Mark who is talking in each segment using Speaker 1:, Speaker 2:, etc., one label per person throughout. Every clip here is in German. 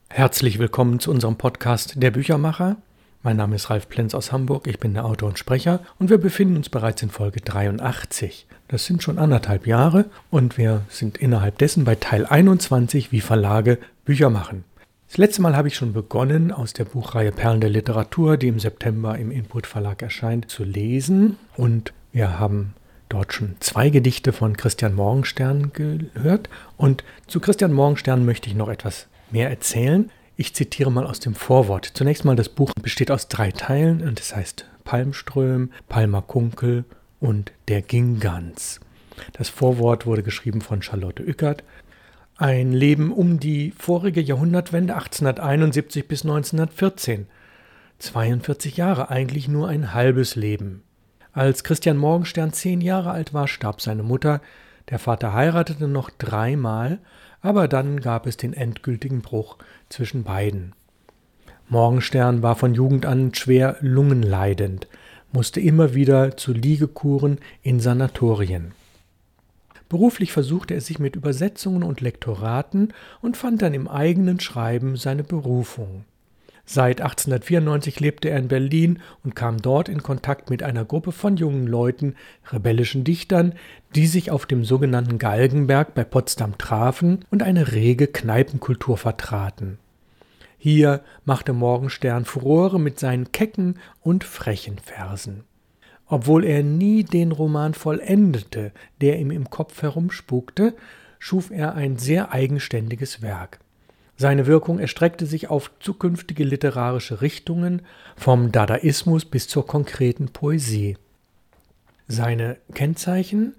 Speaker 1: Herzlich willkommen zu unserem Podcast Der Büchermacher. Mein Name ist Ralf Plenz aus Hamburg, ich bin der Autor und Sprecher und wir befinden uns bereits in Folge 83. Das sind schon 1,5 Jahre und wir sind innerhalb dessen bei Teil 21, wie Verlage Bücher machen. Das letzte Mal habe ich schon begonnen, aus der Buchreihe Perlen der Literatur, die im September im Input Verlag erscheint, zu lesen, und wir haben dort schon 2 Gedichte von Christian Morgenstern gehört, und zu Christian Morgenstern möchte ich noch etwas mehr erzählen. Ich zitiere mal aus dem Vorwort. Zunächst mal, das Buch besteht aus 3 Teilen und es heißt Palmström, Palmer Kunkel und Der Ginggans. Das Vorwort wurde geschrieben von Charlotte Ueckert. Ein Leben um die vorige Jahrhundertwende 1871 bis 1914. 42 Jahre, eigentlich nur ein halbes Leben. Als Christian Morgenstern 10 Jahre alt war, starb seine Mutter. Der Vater heiratete noch 3-mal, aber dann gab es den endgültigen Bruch zwischen beiden. Morgenstern war von Jugend an schwer lungenleidend, musste immer wieder zu Liegekuren in Sanatorien. Beruflich versuchte er sich mit Übersetzungen und Lektoraten und fand dann im eigenen Schreiben seine Berufung. Seit 1894 lebte er in Berlin und kam dort in Kontakt mit einer Gruppe von jungen Leuten, rebellischen Dichtern, die sich auf dem sogenannten Galgenberg bei Potsdam trafen und eine rege Kneipenkultur vertraten. Hier machte Morgenstern Furore mit seinen kecken und frechen Versen. Obwohl er nie den Roman vollendete, der ihm im Kopf herumspukte, schuf er ein sehr eigenständiges Werk. Seine Wirkung erstreckte sich auf zukünftige literarische Richtungen, vom Dadaismus bis zur konkreten Poesie. Sein Kennzeichen,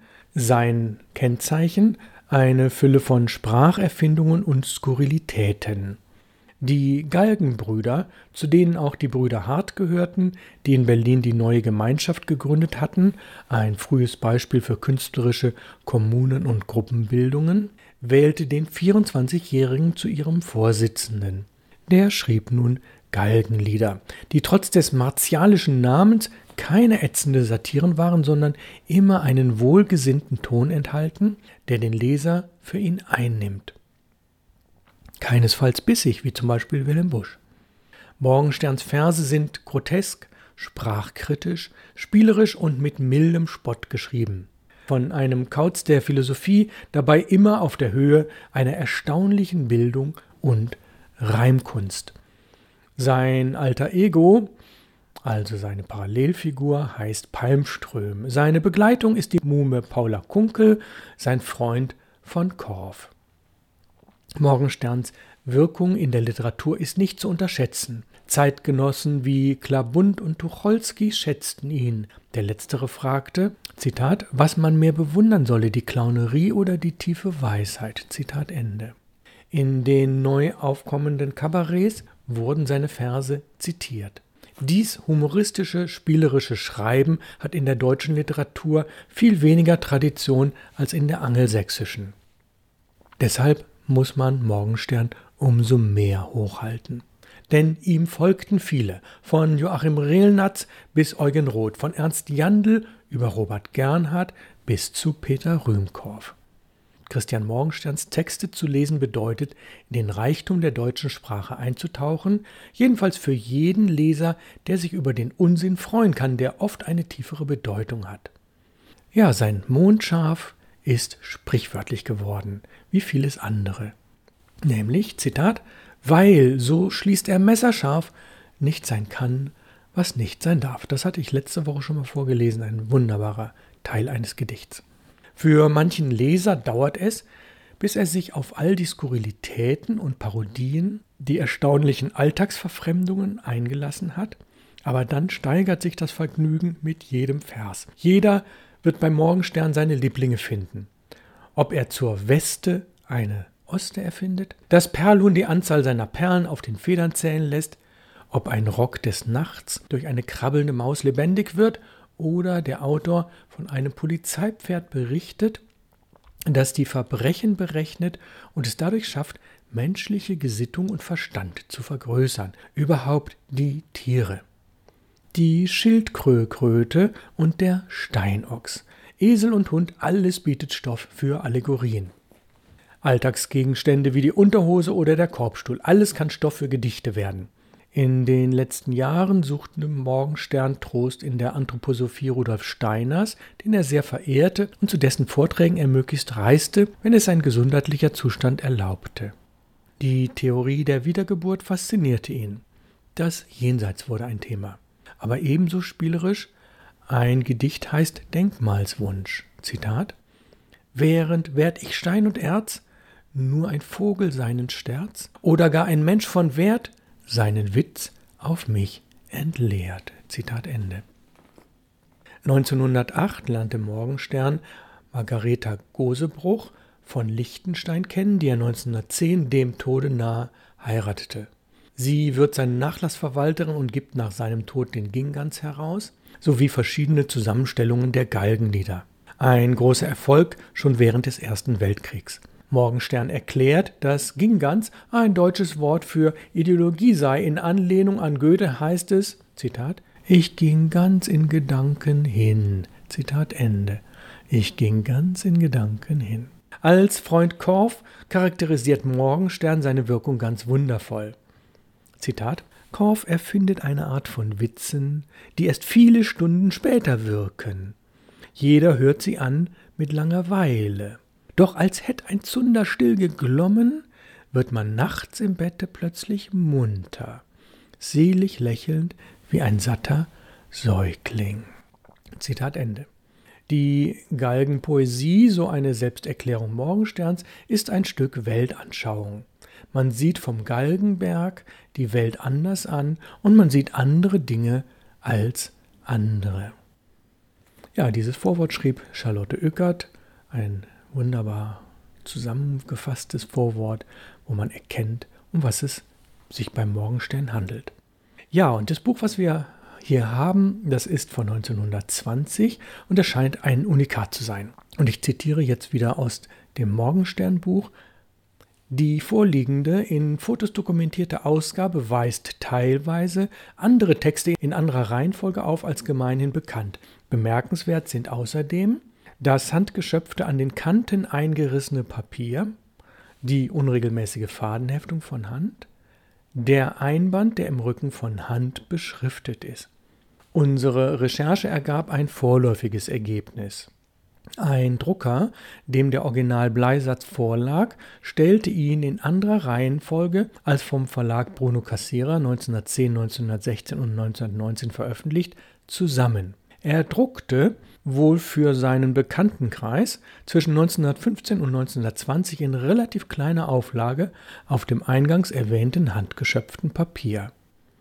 Speaker 1: eine Fülle von Spracherfindungen und Skurrilitäten. Die Galgenbrüder, zu denen auch die Brüder Hart gehörten, die in Berlin die Neue Gemeinschaft gegründet hatten, ein frühes Beispiel für künstlerische Kommunen- und Gruppenbildungen, wählte den 24-Jährigen zu ihrem Vorsitzenden. Der schrieb nun Galgenlieder, die trotz des martialischen Namens keine ätzende Satiren waren, sondern immer einen wohlgesinnten Ton enthalten, der den Leser für ihn einnimmt. Keinesfalls bissig, wie zum Beispiel Wilhelm Busch. Morgensterns Verse sind grotesk, sprachkritisch, spielerisch und mit mildem Spott geschrieben. Von einem Kauz der Philosophie, dabei immer auf der Höhe einer erstaunlichen Bildung und Reimkunst. Sein alter Ego, also seine Parallelfigur, heißt Palmström. Seine Begleitung ist die Muhme Paula Kunkel, sein Freund von Korff. Morgensterns Wirkung in der Literatur ist nicht zu unterschätzen. Zeitgenossen wie Klabund und Tucholsky schätzten ihn. Der letztere fragte, Zitat, was man mehr bewundern solle, die Clownerie oder die tiefe Weisheit, Zitat Ende. In den neu aufkommenden Kabarets wurden seine Verse zitiert. Dies humoristische, spielerische Schreiben hat in der deutschen Literatur viel weniger Tradition als in der angelsächsischen. Deshalb muss man Morgenstern umso mehr hochhalten. Denn ihm folgten viele, von Joachim Rehlnatz bis Eugen Roth, von Ernst Jandl über Robert Gernhardt bis zu Peter Rühmkorff. Christian Morgensterns Texte zu lesen bedeutet, in den Reichtum der deutschen Sprache einzutauchen, jedenfalls für jeden Leser, der sich über den Unsinn freuen kann, der oft eine tiefere Bedeutung hat. Ja, sein Mondschaf ist sprichwörtlich geworden, wie vieles andere. Nämlich, Zitat, weil, so schließt er messerscharf, nicht sein kann, was nicht sein darf. Das hatte ich letzte Woche schon mal vorgelesen, ein wunderbarer Teil eines Gedichts. Für manchen Leser dauert es, bis er sich auf all die Skurrilitäten und Parodien, die erstaunlichen Alltagsverfremdungen eingelassen hat, aber dann steigert sich das Vergnügen mit jedem Vers. Jeder wird bei Morgenstern seine Lieblinge finden. Ob er zur Weste eine Oste erfindet, dass Perlhuhn die Anzahl seiner Perlen auf den Federn zählen lässt, ob ein Rock des Nachts durch eine krabbelnde Maus lebendig wird oder der Autor von einem Polizeipferd berichtet, das die Verbrechen berechnet und es dadurch schafft, menschliche Gesittung und Verstand zu vergrößern, überhaupt die Tiere. Die Schildkröte und der Steinochs, Esel und Hund, alles bietet Stoff für Allegorien. Alltagsgegenstände wie die Unterhose oder der Korbstuhl, alles kann Stoff für Gedichte werden. In den letzten Jahren suchte Morgenstern Trost in der Anthroposophie Rudolf Steiners, den er sehr verehrte und zu dessen Vorträgen er möglichst reiste, wenn es sein gesundheitlicher Zustand erlaubte. Die Theorie der Wiedergeburt faszinierte ihn. Das Jenseits wurde ein Thema. Aber ebenso spielerisch, ein Gedicht heißt Denkmalswunsch. Zitat: Während werd ich Stein und Erz, nur ein Vogel seinen Sterz, oder gar ein Mensch von Wert, seinen Witz auf mich entleert. Zitat Ende. 1908 lernte Morgenstern Margareta Gosebruch von Liechtenstein kennen, die er 1910 dem Tode nahe heiratete. Sie wird seine Nachlassverwalterin und gibt nach seinem Tod den Gingans heraus, sowie verschiedene Zusammenstellungen der Galgenlieder. Ein großer Erfolg schon während des Ersten Weltkriegs. Morgenstern erklärt, dass Gingans ein deutsches Wort für Ideologie sei. In Anlehnung an Goethe heißt es, Zitat, ich ging ganz in Gedanken hin. Zitat Ende. Ich ging ganz in Gedanken hin. Als Freund Korff charakterisiert Morgenstern seine Wirkung ganz wundervoll. Zitat: Korff erfindet eine Art von Witzen, die erst viele Stunden später wirken. Jeder hört sie an mit Langeweile. Doch als hätt ein Zunder still geglommen, wird man nachts im Bette plötzlich munter, selig lächelnd wie ein satter Säugling. Zitat Ende. Die Galgenpoesie, so eine Selbsterklärung Morgensterns, ist ein Stück Weltanschauung. Man sieht vom Galgenberg die Welt anders an und man sieht andere Dinge als andere. Ja, dieses Vorwort schrieb Charlotte Oeckert, ein wunderbar zusammengefasstes Vorwort, wo man erkennt, um was es sich beim Morgenstern handelt. Ja, und das Buch, was wir hier haben, das ist von 1920 und es scheint ein Unikat zu sein. Und ich zitiere jetzt wieder aus dem Morgenstern-Buch. Die vorliegende, in Fotos dokumentierte Ausgabe weist teilweise andere Texte in anderer Reihenfolge auf als gemeinhin bekannt. Bemerkenswert sind außerdem das handgeschöpfte, an den Kanten eingerissene Papier, die unregelmäßige Fadenheftung von Hand, der Einband, der im Rücken von Hand beschriftet ist. Unsere Recherche ergab ein vorläufiges Ergebnis. Ein Drucker, dem der Original-Bleisatz vorlag, stellte ihn in anderer Reihenfolge als vom Verlag Bruno Cassirer 1910, 1916 und 1919 veröffentlicht, zusammen. Er druckte wohl für seinen Bekanntenkreis zwischen 1915 und 1920 in relativ kleiner Auflage auf dem eingangs erwähnten handgeschöpften Papier.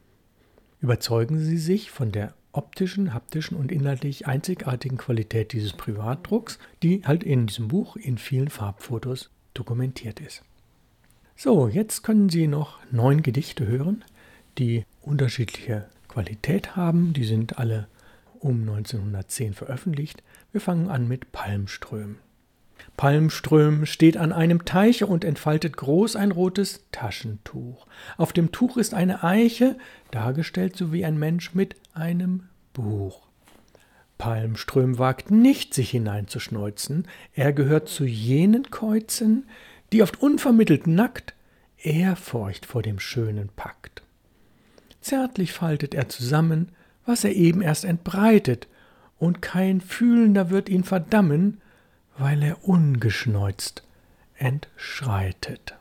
Speaker 1: Überzeugen Sie sich von der optischen, haptischen und inhaltlich einzigartigen Qualität dieses Privatdrucks, die halt in diesem Buch in vielen Farbfotos dokumentiert ist. So, jetzt können Sie noch 9 Gedichte hören, die unterschiedliche Qualität haben. Die sind alle um 1910 veröffentlicht. Wir fangen an mit Palmström. Palmström steht an einem Teiche und entfaltet groß ein rotes Taschentuch. Auf dem Tuch ist eine Eiche, dargestellt so wie ein Mensch mit einem Buch. Palmström wagt nicht, sich hineinzuschneuzen. Er gehört zu jenen Käuzen, die oft unvermittelt nackt Ehrfurcht vor dem Schönen packt. Zärtlich faltet er zusammen, was er eben erst entbreitet, und kein Fühlender wird ihn verdammen, weil er ungeschneuzt entschreitet.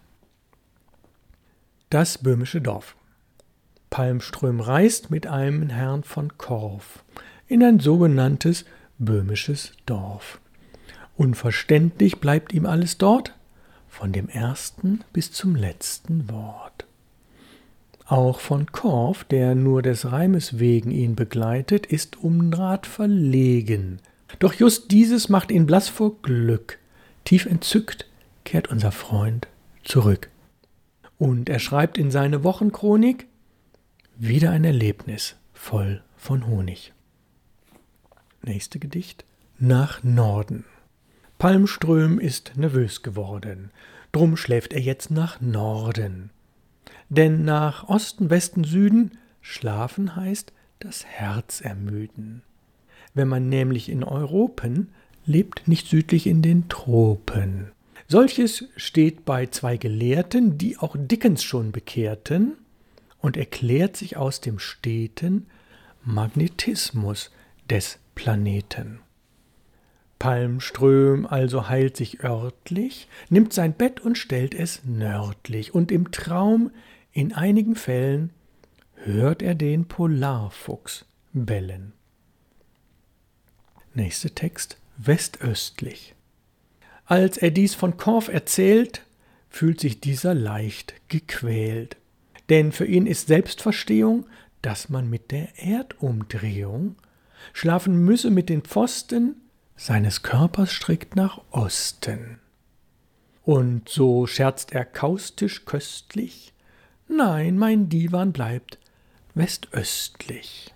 Speaker 1: Das böhmische Dorf. Palmström reist mit einem Herrn von Korff in ein sogenanntes böhmisches Dorf. Unverständlich bleibt ihm alles dort, von dem ersten bis zum letzten Wort. Auch von Korff, der nur des Reimes wegen ihn begleitet, ist Umdraht verlegen. Doch just dieses macht ihn blass vor Glück. Tief entzückt kehrt unser Freund zurück. Und er schreibt in seine Wochenchronik: Wieder ein Erlebnis voll von Honig. Nächste Gedicht. Nach Norden. Palmström ist nervös geworden, drum schläft er jetzt nach Norden. Denn nach Osten, Westen, Süden schlafen heißt das Herz ermüden. Wenn man nämlich in Europen lebt, nicht südlich in den Tropen. Solches steht bei zwei Gelehrten, die auch Dickens schon bekehrten, und erklärt sich aus dem steten Magnetismus des Planeten. Palmström also heilt sich örtlich, nimmt sein Bett und stellt es nördlich, und im Traum, in einigen Fällen, hört er den Polarfuchs bellen. Nächster Text, westöstlich. Als er dies von Korff erzählt, fühlt sich dieser leicht gequält. Denn für ihn ist Selbstverstehung, dass man mit der Erdumdrehung schlafen müsse mit den Pfosten seines Körpers strikt nach Osten. Und so scherzt er kaustisch köstlich: Nein, mein Divan bleibt westöstlich.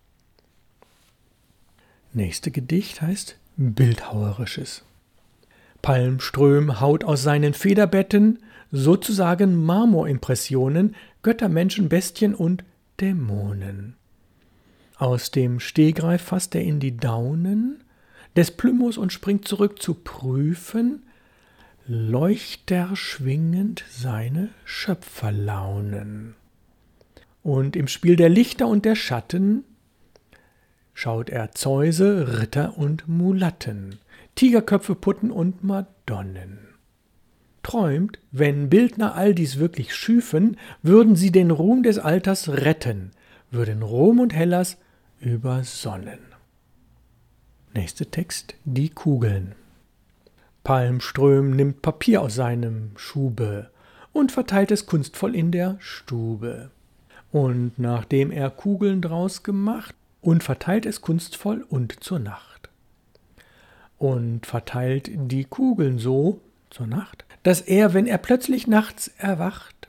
Speaker 1: Nächste Gedicht heißt Bildhauerisches. Palmström haut aus seinen Federbetten sozusagen Marmorimpressionen, Götter, Menschen, Bestien und Dämonen. Aus dem Stegreif fasst er in die Daunen des Plymouths und springt zurück zu prüfen, leuchterschwingend seine Schöpferlaunen. Und im Spiel der Lichter und der Schatten schaut er Zeuse, Ritter und Mulatten, Tigerköpfe, Putten und Madonnen. Träumt, wenn Bildner all dies wirklich schüfen, würden sie den Ruhm des Alters retten, würden Rom und Hellas übersonnen. Nächster Text, die Kugeln. Palmström nimmt Papier aus seinem Schube und verteilt es kunstvoll in der Stube. Und nachdem er Kugeln draus gemacht, und verteilt es kunstvoll und zur Nacht. Und verteilt die Kugeln so zur Nacht, dass er, wenn er plötzlich nachts erwacht,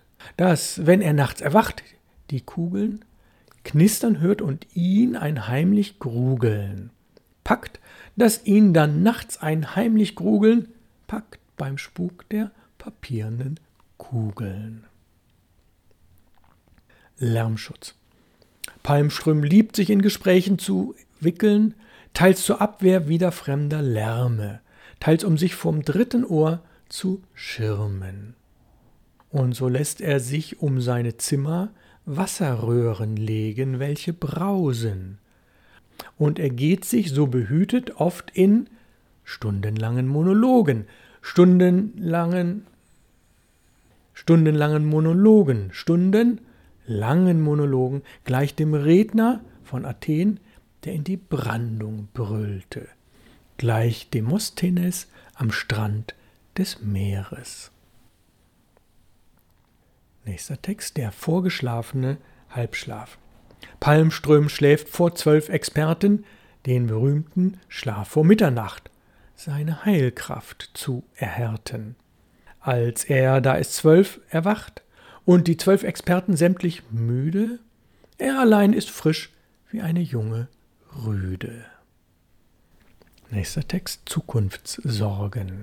Speaker 1: die Kugeln knistern hört und ihn ein heimlich Grugeln packt, dass ihn dann nachts ein heimlich Grugeln packt beim Spuk der papiernen Kugeln. Lärmschutz. Palmström liebt sich in Gesprächen zu wickeln, teils zur Abwehr wider fremder Lärme, teils um sich vom dritten Ohr zu schirmen. Und so lässt er sich um seine Zimmer Wasserröhren legen, welche brausen. Und er geht sich so behütet oft in stundenlangen Monologen, stundenlangen Monologen, gleich dem Redner von Athen, der in die Brandung brüllte, gleich Demosthenes am Strand des Meeres. Nächster Text, der vorgeschlafene Halbschlaf. Palmström schläft vor 12 Experten, den berühmten Schlaf vor Mitternacht, seine Heilkraft zu erhärten. Als er, da es 12, erwacht, und die 12 Experten sämtlich müde, er allein ist frisch wie eine junge Rüde. Nächster Text, Zukunftssorgen.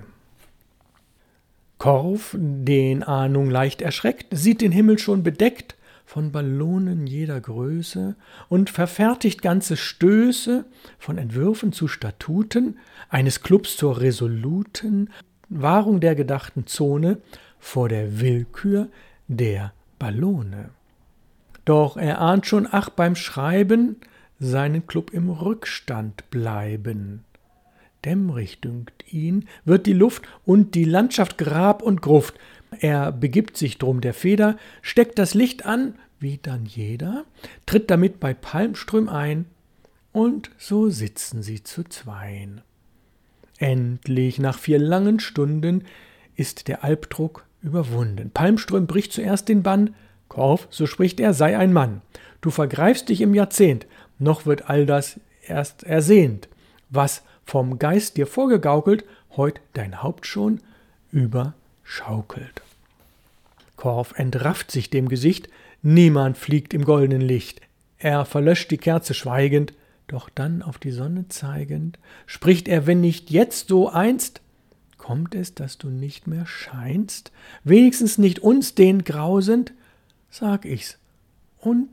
Speaker 1: Korff, den Ahnung leicht erschreckt, sieht den Himmel schon bedeckt von Ballonen jeder Größe und verfertigt ganze Stöße von Entwürfen zu Statuten, eines Clubs zur resoluten Wahrung der gedachten Zone vor der Willkür der Ballone. Doch er ahnt schon, beim Schreiben seinen Club im Rückstand bleiben. Dämmerig dünkt ihn, wird die Luft und die Landschaft Grab und Gruft. Er begibt sich drum der Feder, steckt das Licht an, wie dann jeder, tritt damit bei Palmström ein, und so sitzen sie zu zweien. Endlich, nach 4 langen Stunden, ist der Albdruck überwunden. Palmström bricht zuerst den Bann. Korff, so spricht er, sei ein Mann. Du vergreifst dich im Jahrzehnt, noch wird all das erst ersehnt. Was vom Geist dir vorgegaukelt, heut dein Haupt schon überschaukelt. Korff entrafft sich dem Gesicht, niemand fliegt im goldenen Licht. Er verlöscht die Kerze schweigend, doch dann auf die Sonne zeigend, spricht er, wenn nicht jetzt, so einst, kommt es, dass du nicht mehr scheinst, wenigstens nicht uns, den grausend, sag ich's,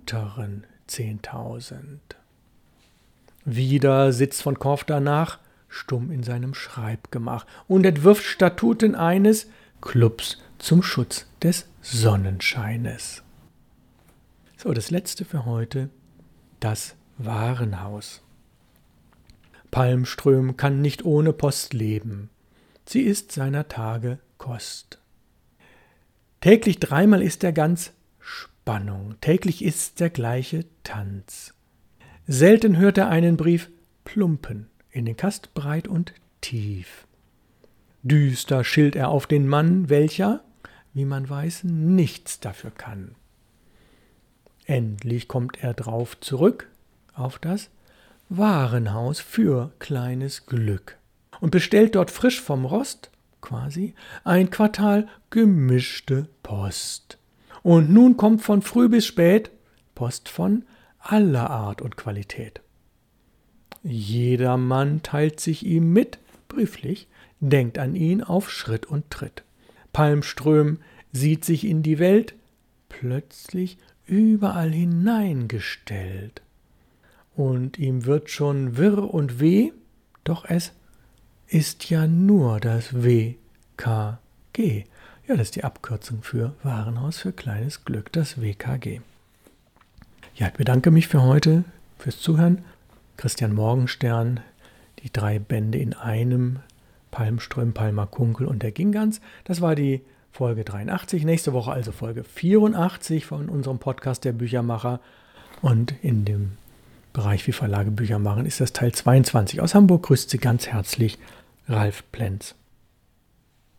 Speaker 1: unteren 10.000. Wieder sitzt von Korff danach stumm in seinem Schreibgemach und entwirft Statuten eines Clubs zum Schutz des Sonnenscheines. So, das letzte für heute, das Warenhaus. Palmström kann nicht ohne Post leben. Sie ist seiner Tage Kost. Täglich dreimal ist er ganz Spannung, täglich ist's der gleiche Tanz. Selten hört er einen Brief plumpen, in den Kast breit und tief. Düster schilt er auf den Mann, welcher, wie man weiß, nichts dafür kann. Endlich kommt er drauf zurück, auf das Warenhaus für kleines Glück und bestellt dort frisch vom Rost, quasi, ein Quartal gemischte Post. Und nun kommt von früh bis spät Post von aller Art und Qualität. Jedermann teilt sich ihm mit, brieflich, denkt an ihn auf Schritt und Tritt. Palmström sieht sich in die Welt plötzlich überall hineingestellt. Und ihm wird schon wirr und weh, doch es ist ja nur das WKG. Ja, das ist die Abkürzung für Warenhaus für kleines Glück, das WKG. Ja, ich bedanke mich für heute, fürs Zuhören. Christian Morgenstern, die 3 Bände in einem, Palmström, Palmer Kunkel und der Ginggans. Das war die Folge 83. Nächste Woche also Folge 84 von unserem Podcast Der Büchermacher. Und in dem Bereich, wie Verlage Bücher machen, ist das Teil 22. Aus Hamburg grüßt Sie ganz herzlich Ralf Plenz.